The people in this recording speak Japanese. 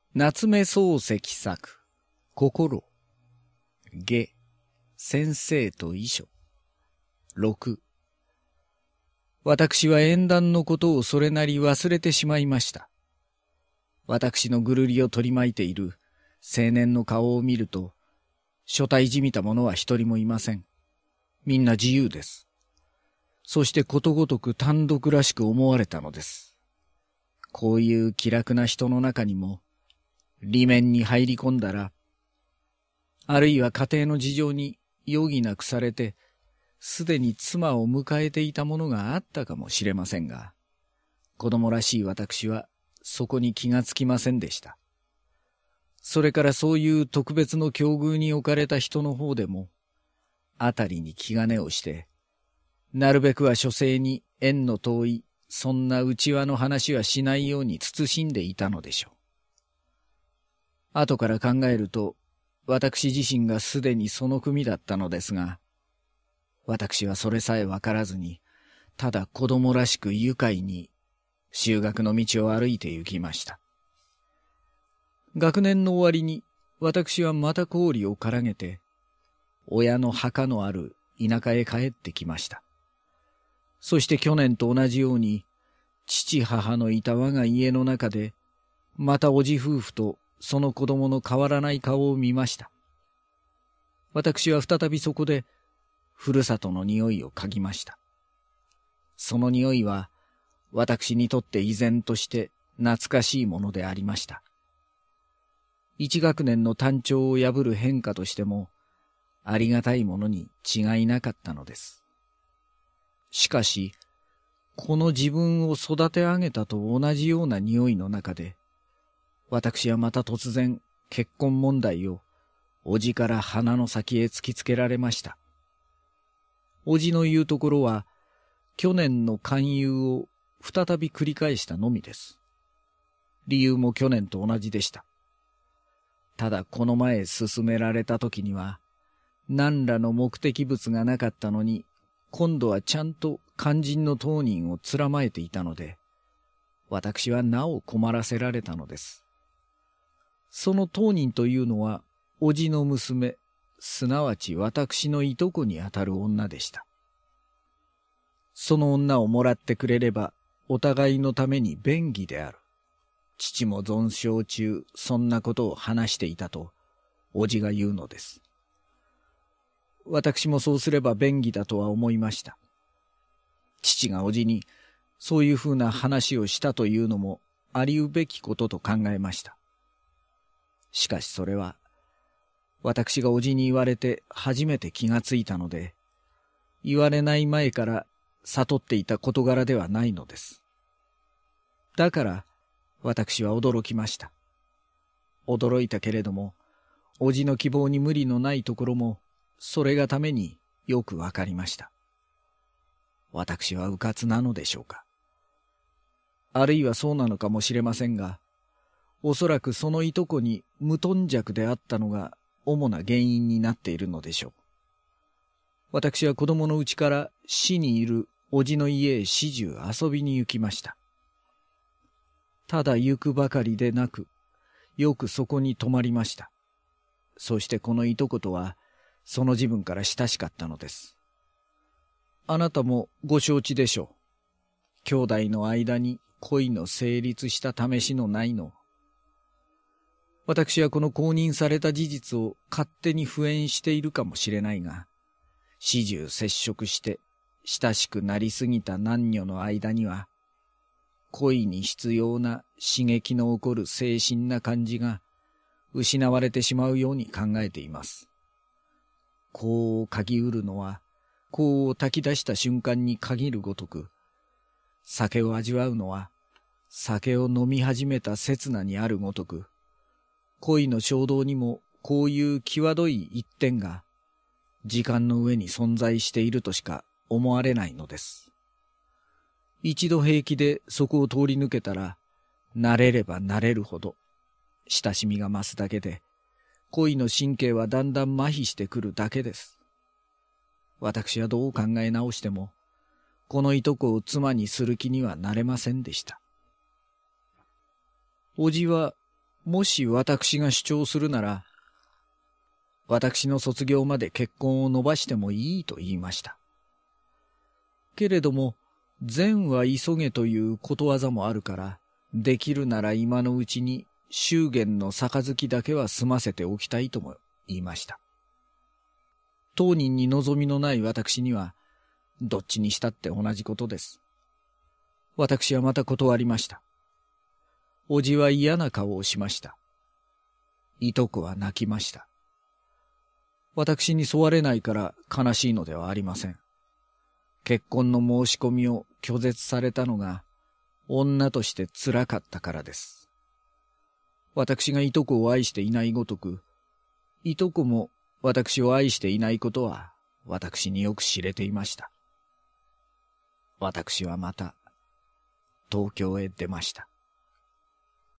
夏目漱石作、心、下、先生と遺書。6。私は縁談のことをそれなり忘れてしまいました。私のぐるりを取り巻いている青年の顔を見ると、所帯じみた者は一人もいません。みんな自由です。そしてことごとく単独らしく思われたのです。こういう気楽な人の中にも、裏面に入り込んだら、あるいは家庭の事情に余儀なくされて、すでに妻を迎えていたものがあったかもしれませんが、子供らしい私はそこに気がつきませんでした。それからそういう特別の境遇に置かれた人の方でも、あたりに気兼ねをして、なるべくは書生に縁の遠い、そんな内輪の話はしないように慎んでいたのでしょう。後から考えると、私自身がすでにその組だったのですが、私はそれさえわからずに、ただ子供らしく愉快に修学の道を歩いて行きました。学年の終わりに、私はまた氷をからげて、親の墓のある田舎へ帰ってきました。そして去年と同じように、父母のいた我が家の中で、またおじ夫婦とその子供の変わらない顔を見ました。私は再びそこで、ふるさとの匂いを嗅ぎました。その匂いは、私にとって依然として懐かしいものでありました。一学年の単調を破る変化としても、ありがたいものに違いなかったのです。しかし、この自分を育て上げたと同じような匂いの中で、私はまた突然結婚問題を叔父から鼻の先へ突きつけられました。叔父の言うところは、去年の勧誘を再び繰り返したのみです。理由も去年と同じでした。ただこの前進められた時には、何らの目的物がなかったのに、今度はちゃんと肝心の当人をつらまえていたので、私はなお困らせられたのです。その当人というのは、叔父の娘、すなわち私のいとこにあたる女でした。その女をもらってくれれば、お互いのために便宜である。父も存傷中、そんなことを話していたと、叔父が言うのです。私もそうすれば便宜だとは思いました。父が叔父に、そういうふうな話をしたというのも、ありうべきことと考えました。しかしそれは、私が叔父に言われて初めて気がついたので、言われない前から悟っていた事柄ではないのです。だから、私は驚きました。驚いたけれども、叔父の希望に無理のないところも、それがためによくわかりました。私はうかつなのでしょうか。あるいはそうなのかもしれませんが、おそらくそのいとこに無頓着であったのが主な原因になっているのでしょう。私は子供のうちから市にいる叔父の家へ始終遊びに行きました。ただ行くばかりでなく、よくそこに泊まりました。そしてこのいとことは、その時分から親しかったのです。あなたもご承知でしょう。兄弟の間に恋の成立した試しのないの。私はこの公認された事実を勝手に敷衍しているかもしれないが、始終接触して親しくなりすぎた男女の間には、恋に必要な刺激の起こる精神な感じが失われてしまうように考えています。香を嗅ぎうるのは、香を炊き出した瞬間に限るごとく、酒を味わうのは、酒を飲み始めた刹那にあるごとく、恋の衝動にもこういう際どい一点が、時間の上に存在しているとしか思われないのです。一度平気でそこを通り抜けたら、慣れれば慣れるほど、親しみが増すだけで、恋の神経はだんだん麻痺してくるだけです。私はどう考え直しても、このいとこを妻にする気にはなれませんでした。叔父は、 もし私が主張するなら、私の卒業まで結婚を延ばしてもいいと言いました。けれども、善は急げということわざもあるから、できるなら今のうちに祝言の杯だけは済ませておきたいとも言いました。当人に望みのない私には、どっちにしたって同じことです。私はまた断りました。おじは嫌な顔をしました。いとこは泣きました。私に沿われないから悲しいのではありません。結婚の申し込みを拒絶されたのが女としてつらかったからです。私がいとこを愛していないごとく、いとこも私を愛していないことは私によく知れていました。私はまた東京へ出ました。